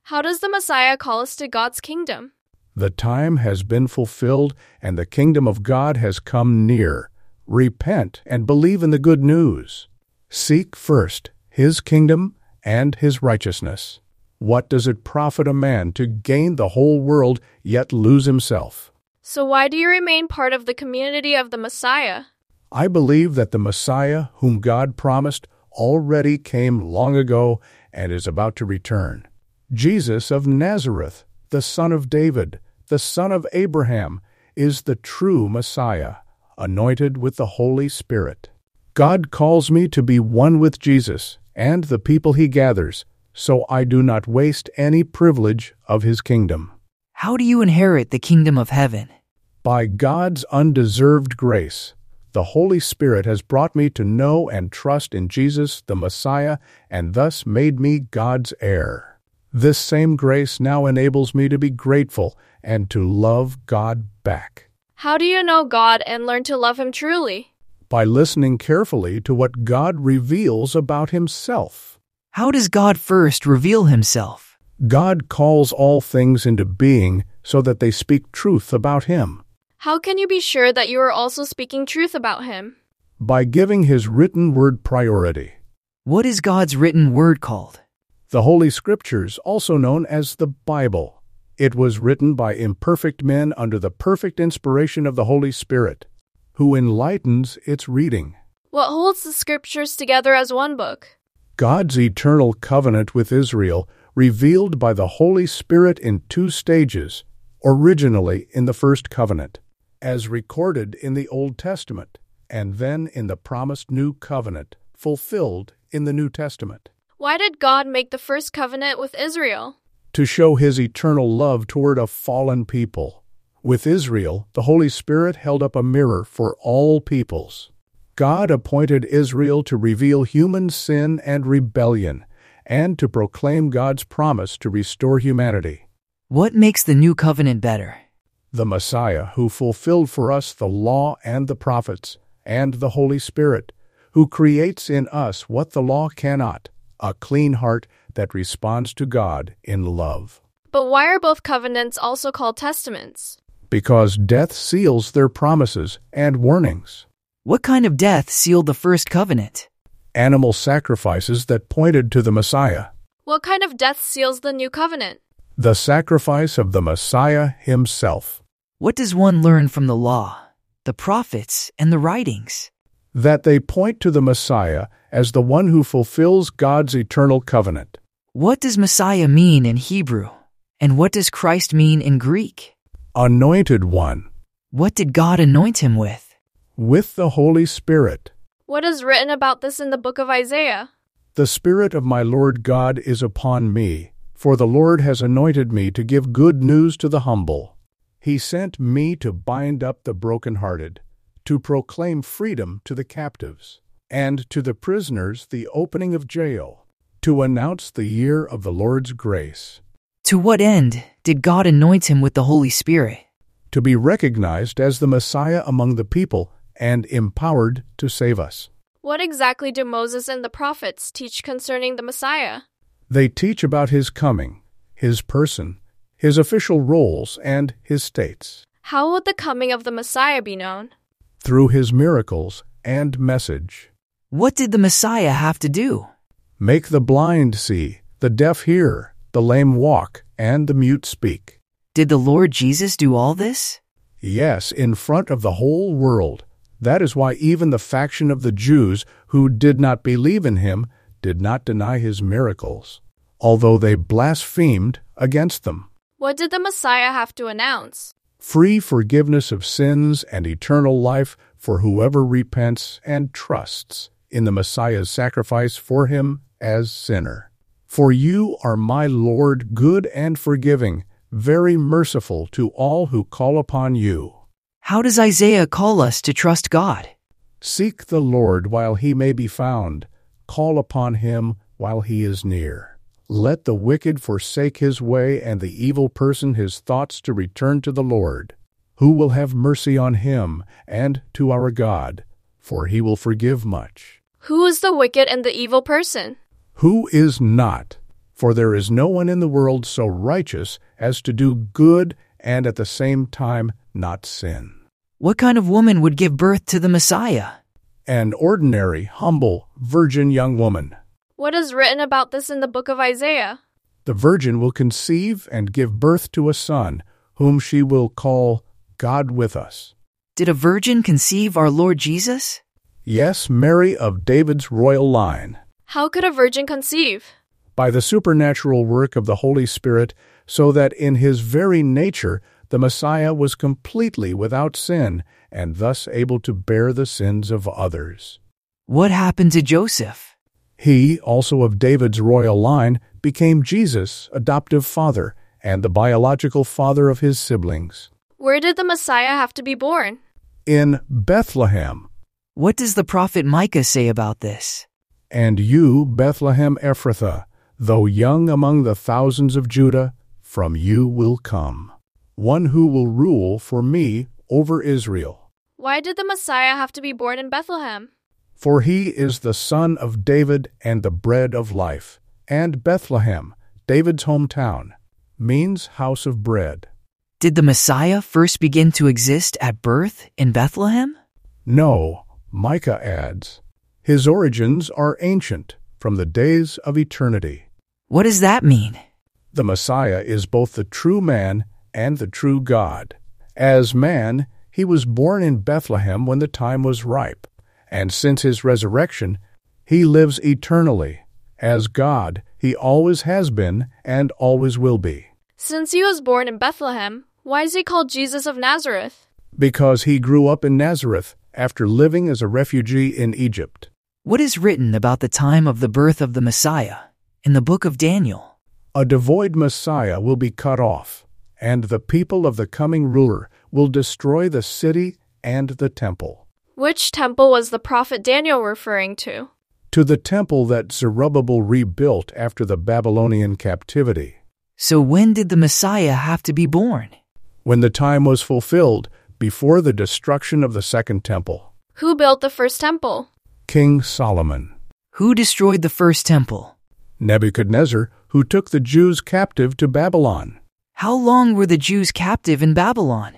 How does the Messiah call us to God's kingdom? The time has been fulfilled, and the kingdom of God has come near. Repent and believe in the good news. Seek first His kingdom and His righteousness. What does it profit a man to gain the whole world yet lose himself? So why do you remain part of the community of the Messiah? I believe that the Messiah, whom God promised, already came long ago and is about to return. Jesus of Nazareth, the son of David, the son of Abraham, is the true Messiah, anointed with the Holy Spirit. God calls me to be one with Jesus and the people He gathers, so I do not waste any privilege of His kingdom. How do you inherit the kingdom of heaven? By God's undeserved grace, the Holy Spirit has brought me to know and trust in Jesus, the Messiah, and thus made me God's heir. This same grace now enables me to be grateful and to love God back. How do you know God and learn to love Him truly? By listening carefully to what God reveals about Himself. How does God first reveal Himself? God calls all things into being so that they speak truth about Him. How can you be sure that you are also speaking truth about Him? By giving His written word priority. What is God's written word called? The Holy Scriptures, also known as the Bible. It was written by imperfect men under the perfect inspiration of the Holy Spirit, who enlightens its reading. What holds the Scriptures together as one book? God's eternal covenant with Israel, revealed by the Holy Spirit in two stages, originally in the first covenant, as recorded in the Old Testament, and then in the promised new covenant, fulfilled in the New Testament. Why did God make the first covenant with Israel? To show His eternal love toward a fallen people. With Israel, the Holy Spirit held up a mirror for all peoples. God appointed Israel to reveal human sin and rebellion, and to proclaim God's promise to restore humanity. What makes the new covenant better? The Messiah, who fulfilled for us the law and the prophets, and the Holy Spirit, who creates in us what the law cannot, a clean heart that responds to God in love. But why are both covenants also called testaments? Because death seals their promises and warnings. What kind of death sealed the first covenant? Animal sacrifices that pointed to the Messiah. What kind of death seals the new covenant? The sacrifice of the Messiah Himself. What does one learn from the law, the prophets, and the writings? That they point to the Messiah as the one who fulfills God's eternal covenant. What does Messiah mean in Hebrew? And what does Christ mean in Greek? Anointed One. What did God anoint Him with? With the Holy Spirit. What is written about this in the book of Isaiah? The Spirit of my Lord God is upon me, for the Lord has anointed me to give good news to the humble. He sent me to bind up the brokenhearted, to proclaim freedom to the captives, and to the prisoners the opening of jail, to announce the year of the Lord's grace. To what end did God anoint Him with the Holy Spirit? To be recognized as the Messiah among the people and empowered to save us. What exactly do Moses and the prophets teach concerning the Messiah? They teach about His coming, His person, His official roles, and His states. How would the coming of the Messiah be known? Through His miracles and message. What did the Messiah have to do? Make the blind see, the deaf hear, the lame walk, and the mute speak. Did the Lord Jesus do all this? Yes, in front of the whole world. That is why even the faction of the Jews who did not believe in Him did not deny His miracles, although they blasphemed against them. What did the Messiah have to announce? Free forgiveness of sins and eternal life for whoever repents and trusts in the Messiah's sacrifice for him as sinner. For you are my Lord, good and forgiving, very merciful to all who call upon you. How does Isaiah call us to trust God? Seek the Lord while He may be found. Call upon Him while He is near. Let the wicked forsake his way and the evil person his thoughts to return to the Lord, who will have mercy on him and to our God, for He will forgive much. Who is the wicked and the evil person? Who is not? For there is no one in the world so righteous as to do good and at the same time not sin. What kind of woman would give birth to the Messiah? An ordinary, humble, virgin young woman. What is written about this in the book of Isaiah? The virgin will conceive and give birth to a son, whom she will call God with us. Did a virgin conceive our Lord Jesus? Yes, Mary of David's royal line. How could a virgin conceive? By the supernatural work of the Holy Spirit, so that in his very nature the Messiah was completely without sin and thus able to bear the sins of others. What happened to Joseph? He, also of David's royal line, became Jesus' adoptive father and the biological father of his siblings. Where did the Messiah have to be born? In Bethlehem. What does the prophet Micah say about this? And you, Bethlehem Ephrathah, though young among the thousands of Judah, from you will come one who will rule for me over Israel. Why did the Messiah have to be born in Bethlehem? For he is the son of David and the bread of life. And Bethlehem, David's hometown, means house of bread. Did the Messiah first begin to exist at birth in Bethlehem? No, Micah adds. His origins are ancient, from the days of eternity. What does that mean? The Messiah is both the true man and the true God. As man, he was born in Bethlehem when the time was ripe, and since his resurrection, he lives eternally. As God, he always has been and always will be. Since he was born in Bethlehem, why is he called Jesus of Nazareth? Because he grew up in Nazareth after living as a refugee in Egypt. What is written about the time of the birth of the Messiah in the book of Daniel? A devoid Messiah will be cut off, and the people of the coming ruler will destroy the city and the temple. Which temple was the prophet Daniel referring to? To the temple that Zerubbabel rebuilt after the Babylonian captivity. So when did the Messiah have to be born? When the time was fulfilled, before the destruction of the second temple. Who built the first temple? King Solomon. Who destroyed the first temple? Nebuchadnezzar, who took the Jews captive to Babylon. How long were the Jews captive in Babylon?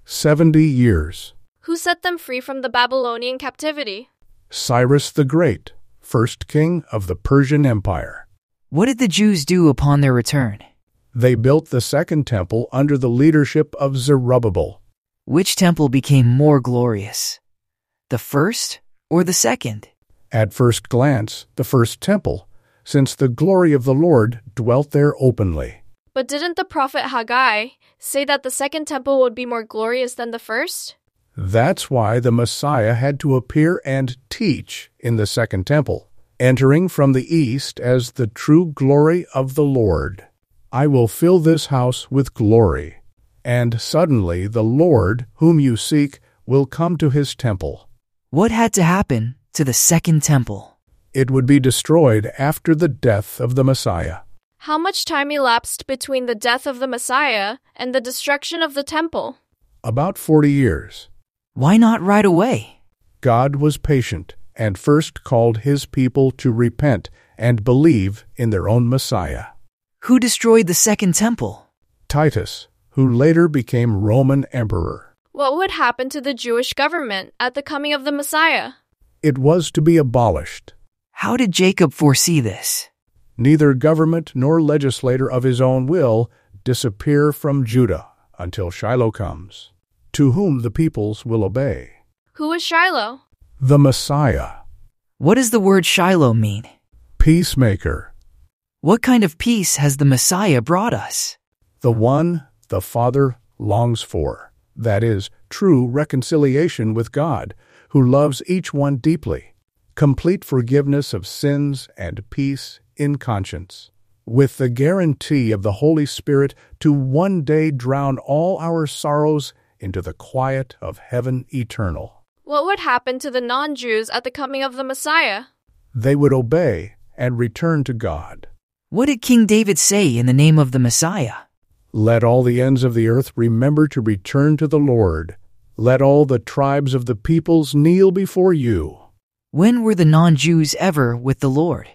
70 years. Who set them free from the Babylonian captivity? Cyrus the Great, first king of the Persian Empire. What did the Jews do upon their return? They built the second temple under the leadership of Zerubbabel. Which temple became more glorious? The first or the second? At first glance, the first temple, since the glory of the Lord dwelt there openly. But didn't the prophet Haggai say that the second temple would be more glorious than the first? That's why the Messiah had to appear and teach in the second temple, entering from the east as the true glory of the Lord. I will fill this house with glory. And suddenly the Lord, whom you seek, will come to his temple. What had to happen to the second temple? It would be destroyed after the death of the Messiah. How much time elapsed between the death of the Messiah and the destruction of the temple? About 40 years. Why not right away? God was patient and first called his people to repent and believe in their own Messiah. Who destroyed the second temple? Titus, who later became Roman emperor. What would happen to the Jewish government at the coming of the Messiah? It was to be abolished. How did Jacob foresee this? Neither government nor legislator of his own will disappear from Judah until Shiloh comes, to whom the peoples will obey. Who is Shiloh? The Messiah. What does the word Shiloh mean? Peacemaker. What kind of peace has the Messiah brought us? The one the Father longs for, that is, true reconciliation with God, who loves each one deeply, complete forgiveness of sins and peace in conscience, with the guarantee of the Holy Spirit to one day drown all our sorrows into the quiet of heaven eternal. What would happen to the non-Jews at the coming of the Messiah? They would obey and return to God. What did King David say in the name of the Messiah? Let all the ends of the earth remember to return to the Lord. Let all the tribes of the peoples kneel before you. When were the non-Jews ever with the Lord?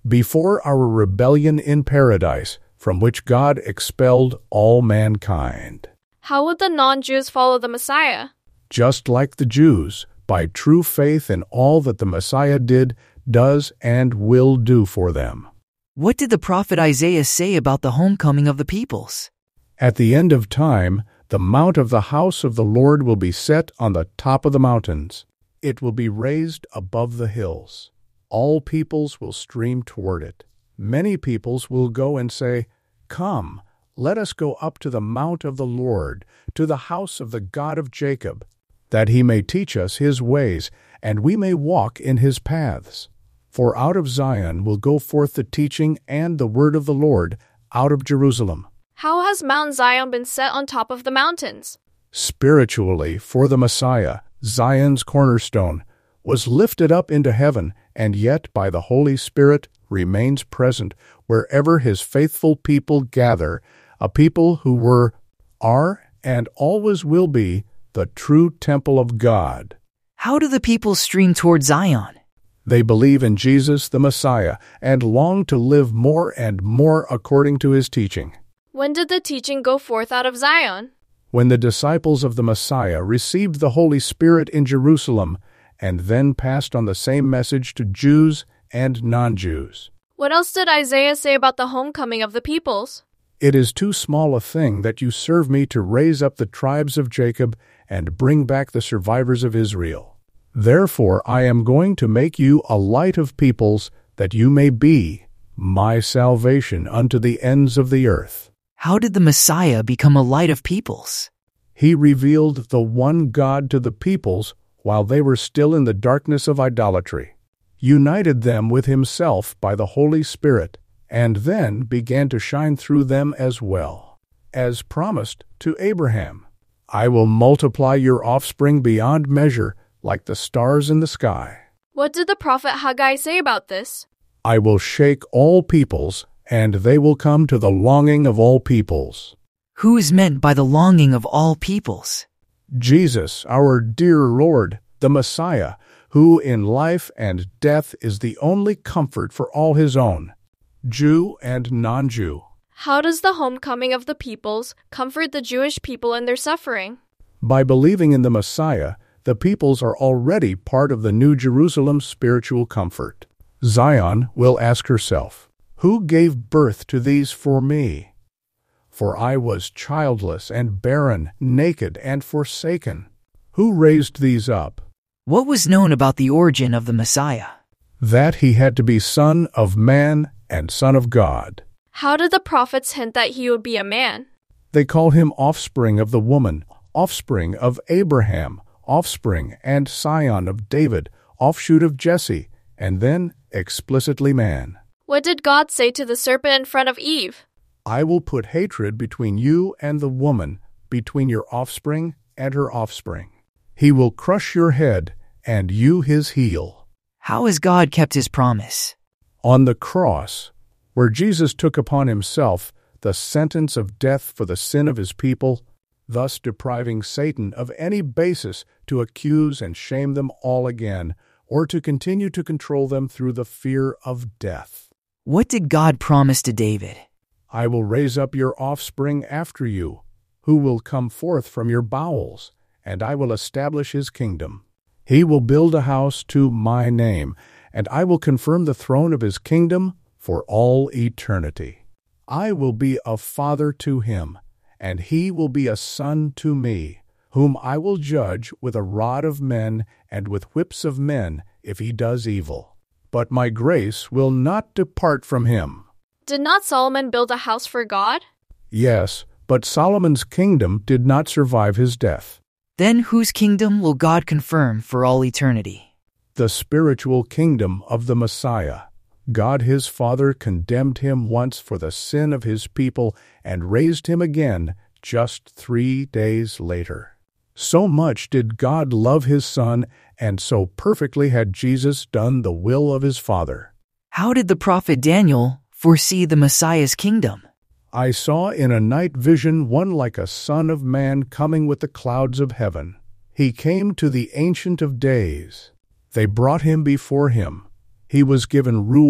before our rebellion in paradise, from which God expelled all mankind. How would the non-Jews follow the Messiah? Just like the Jews, by true faith in all that the Messiah did, does, and will do for them. What did the prophet Isaiah say about the homecoming of the peoples? At the end of time, the mount of the house of the Lord will be set on the top of the mountains. It will be raised above the hills. All peoples will stream toward it. Many peoples will go and say, "Come, let us go up to the mount of the Lord, to the house of the God of Jacob, that he may teach us his ways, and we may walk in his paths. For out of Zion will go forth the teaching and the word of the Lord, out of Jerusalem." How has Mount Zion been set on top of the mountains? Spiritually, for the Messiah, Zion's cornerstone was lifted up into heaven, and yet by the Holy Spirit remains present wherever his faithful people gather, a people who were, are, and always will be the true temple of God. How do the people stream toward Zion? They believe in Jesus the Messiah and long to live more and more according to his teaching. When did the teaching go forth out of Zion? When the disciples of the Messiah received the Holy Spirit in Jerusalem and then passed on the same message to Jews and non-Jews. What else did Isaiah say about the homecoming of the peoples? It is too small a thing that you serve me to raise up the tribes of Jacob and bring back the survivors of Israel. Therefore I am going to make you a light of peoples, that you may be my salvation unto the ends of the earth. How did the Messiah become a light of peoples? He revealed the one God to the peoples while they were still in the darkness of idolatry, united them with himself by the Holy Spirit, and then began to shine through them as well. As promised to Abraham, "I will multiply your offspring beyond measure, like the stars in the sky." What did the prophet Haggai say about this? "I will shake all peoples, and they will come to the longing of all peoples." Who is meant by the longing of all peoples? Jesus, our dear Lord, the Messiah, who in life and death is the only comfort for all his own, Jew and non-Jew. How does the homecoming of the peoples comfort the Jewish people in their suffering? By believing in the Messiah, the peoples are already part of the New Jerusalem's spiritual comfort. Zion will ask herself, "Who gave birth to these for me? For I was childless and barren, naked and forsaken. Who raised these up?" What was known about the origin of the Messiah? That he had to be Son of Man and Son of God. How did the prophets hint that he would be a man? They call him offspring of the woman, offspring of Abraham, offspring and scion of David, offshoot of Jesse, and then explicitly man. What did God say to the serpent in front of Eve? "I will put hatred between you and the woman, between your offspring and her offspring. He will crush your head, and you his heel." How has God kept his promise? On the cross, where Jesus took upon himself the sentence of death for the sin of his people, thus depriving Satan of any basis to accuse and shame them all again, or to continue to control them through the fear of death. What did God promise to David? "I will raise up your offspring after you, who will come forth from your bowels, and I will establish his kingdom. He will build a house to my name, and I will confirm the throne of his kingdom for all eternity. I will be a father to him, and he will be a son to me, whom I will judge with a rod of men and with whips of men if he does evil. But my grace will not depart from him." Did not Solomon build a house for God? Yes, but Solomon's kingdom did not survive his death. Then whose kingdom will God confirm for all eternity? The spiritual kingdom of the Messiah. God his Father condemned him once for the sin of his people and raised him again just 3 days later. So much did God love his Son, and so perfectly had Jesus done the will of his Father. How did the prophet Daniel foresee the Messiah's kingdom? "I saw in a night vision one like a son of man coming with the clouds of heaven. He came to the Ancient of Days. They brought him before him. He was given rule,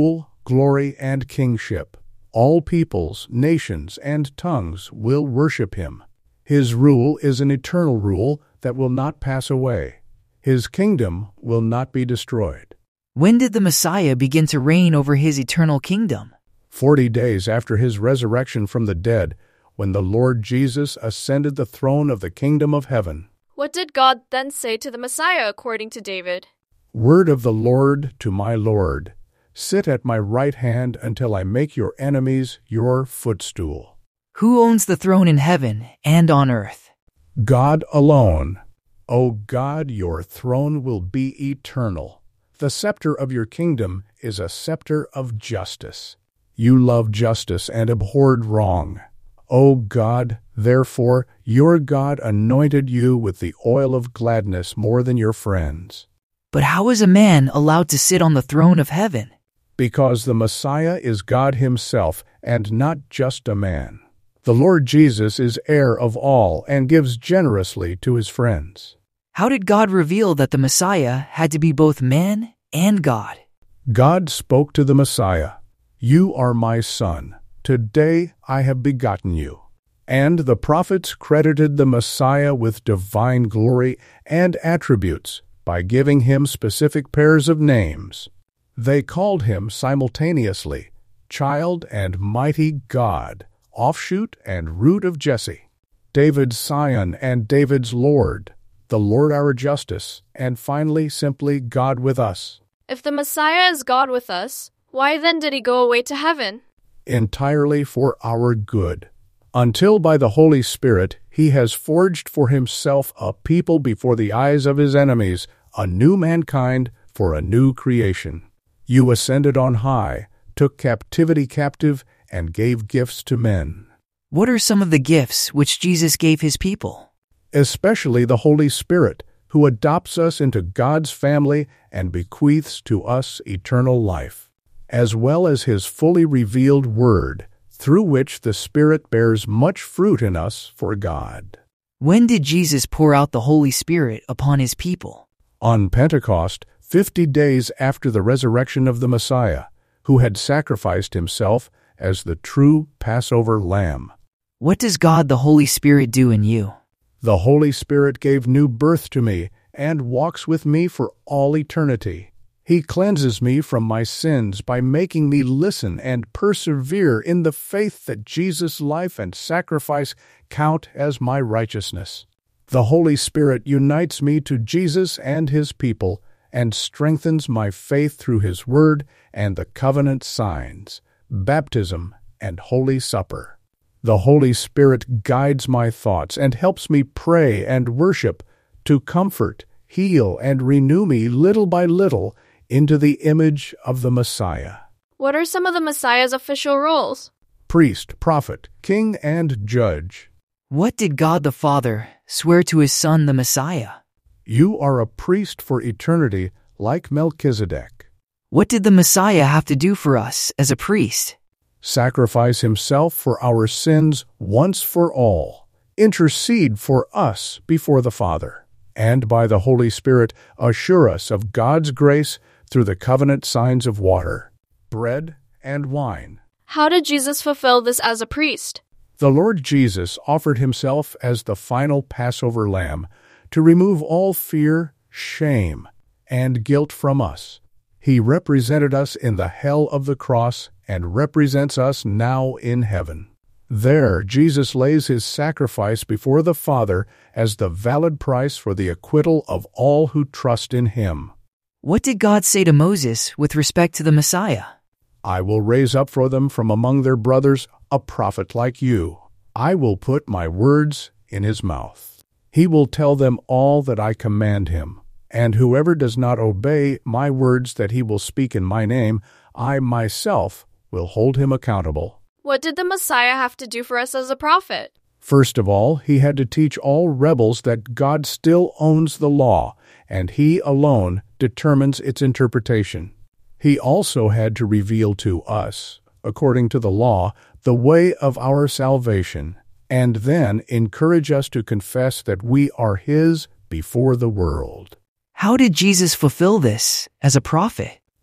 glory, and kingship. All peoples, nations, and tongues will worship him. His rule is an eternal rule that will not pass away. His kingdom will not be destroyed. When did the Messiah begin to reign over his eternal kingdom? 40 days after his resurrection from the dead, when the Lord Jesus ascended the throne of the kingdom of heaven. What did God then say to the Messiah according to David? Word of the Lord to my Lord. Sit at my right hand until I make your enemies your footstool. Who owns the throne in heaven and on earth? God alone. O God, your throne will be eternal. The scepter of your kingdom is a scepter of justice. You love justice and abhorred wrong. O God, therefore, your God anointed you with the oil of gladness more than your friends. But how is a man allowed to sit on the throne of heaven? Because the Messiah is God himself and not just a man. The Lord Jesus is heir of all and gives generously to his friends. How did God reveal that the Messiah had to be both man and God? God spoke to the Messiah, "You are my son. Today I have begotten you." And the prophets credited the Messiah with divine glory and attributes by giving him specific pairs of names. They called him simultaneously Child and Mighty God, Offshoot and Root of Jesse, David's Scion and David's Lord, the Lord our justice, and finally simply God with us. If the Messiah is God with us, why then did he go away to heaven? Entirely for our good, until by the Holy Spirit he has forged for himself a people before the eyes of his enemies, a new mankind for a new creation. You ascended on high, took captivity captive, and gave gifts to men. What are some of the gifts which Jesus gave his people? Especially the Holy Spirit, who adopts us into God's family and bequeaths to us eternal life, as well as his fully revealed Word, through which the Spirit bears much fruit in us for God. When did Jesus pour out the Holy Spirit upon his people? On Pentecost, 50 days after the resurrection of the Messiah, who had sacrificed himself as the true Passover lamb. What does God the Holy Spirit do in you? The Holy Spirit gave new birth to me and walks with me for all eternity. He cleanses me from my sins by making me listen and persevere in the faith that Jesus' life and sacrifice count as my righteousness. The Holy Spirit unites me to Jesus and his people and strengthens my faith through his word and the covenant signs, baptism, and Holy Supper. The Holy Spirit guides my thoughts and helps me pray and worship to comfort, heal, and renew me little by little into the image of the Messiah. What are some of the Messiah's official roles? Priest, prophet, king, and judge. What did God the Father swear to his Son, the Messiah? You are a priest for eternity like Melchizedek. What did the Messiah have to do for us as a priest? Sacrifice himself for our sins once for all, intercede for us before the Father, and by the Holy Spirit assure us of God's grace through the covenant signs of water, bread, and wine. How did Jesus fulfill this as a priest? The Lord Jesus offered himself as the final Passover lamb to remove all fear, shame, and guilt from us. He represented us in the hell of the cross and represents us now in heaven. There, Jesus lays his sacrifice before the Father as the valid price for the acquittal of all who trust in him. What did God say to Moses with respect to the Messiah? I will raise up for them from among their brothers a prophet like you. I will put my words in his mouth. He will tell them all that I command him. And whoever does not obey my words that he will speak in my name, I myself will hold him accountable. What did the Messiah have to do for us as a prophet? First of all, he had to teach all rebels that God still owns the law, and he alone determines its interpretation. He also had to reveal to us, according to the law, the way of our salvation, and then encourage us to confess that we are his before the world. How did Jesus fulfill this as a prophet?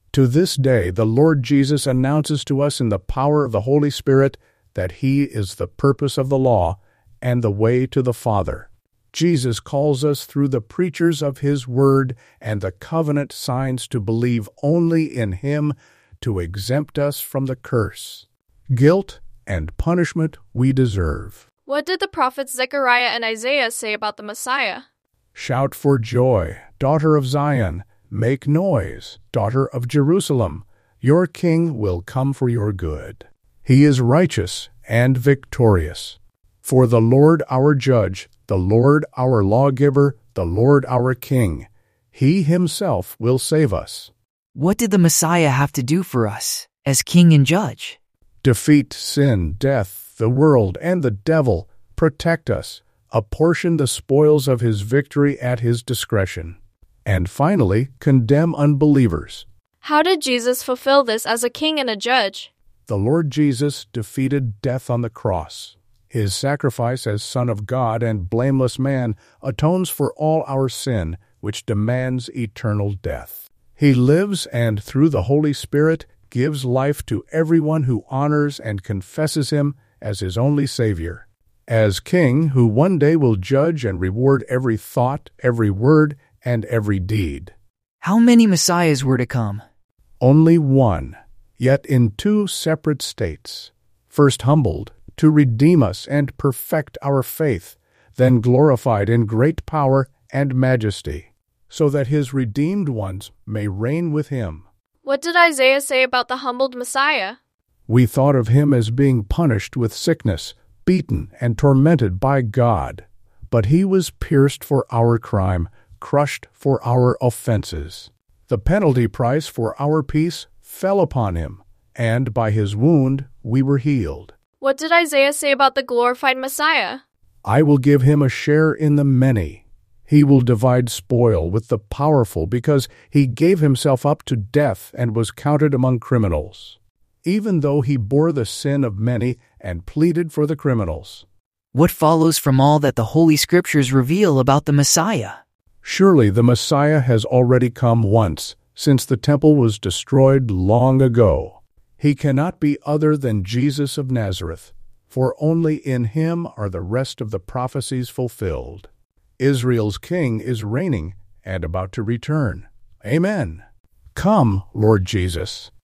To this day, the Lord Jesus announces to us in the power of the Holy Spirit that He is the purpose of the law and the way to the Father. Jesus calls us through the preachers of His Word and the covenant signs to believe only in Him to exempt us from the curse, guilt, and punishment we deserve. What did the prophets Zechariah and Isaiah say about the Messiah? Shout for joy, daughter of Zion. Make noise, daughter of Jerusalem. Your king will come for your good. He is righteous and victorious. For the Lord our judge, the Lord our lawgiver, the Lord our king, He Himself will save us. What did the Messiah have to do for us as king and judge? Defeat sin, death, the world, and the devil. Protect us. Apportion the spoils of His victory at His discretion. And finally, condemn unbelievers. How did Jesus fulfill this as a king and a judge? The Lord Jesus defeated death on the cross. His sacrifice as Son of God and blameless man atones for all our sin, which demands eternal death. He lives and, through the Holy Spirit, gives life to everyone who honors and confesses Him as His only Savior. As King, who one day will judge and reward every thought, every word, and every deed. How many Messiahs were to come? Only one, yet in two separate states. First humbled, to redeem us and perfect our faith, then glorified in great power and majesty, so that His redeemed ones may reign with Him. What did Isaiah say about the humbled Messiah? We thought of Him as being punished with sickness, beaten and tormented by God. But He was pierced for our crime, crushed for our offenses. The penalty price for our peace fell upon Him, and by His wound we were healed. What did Isaiah say about the glorified Messiah? I will give Him a share in the many. He will divide spoil with the powerful because He gave Himself up to death and was counted among criminals, even though He bore the sin of many and pleaded for the criminals. What follows from all that the Holy Scriptures reveal about the Messiah? Surely the Messiah has already come once, since the temple was destroyed long ago. He cannot be other than Jesus of Nazareth, for only in Him are the rest of the prophecies fulfilled. Israel's King is reigning and about to return. Amen. Come, Lord Jesus.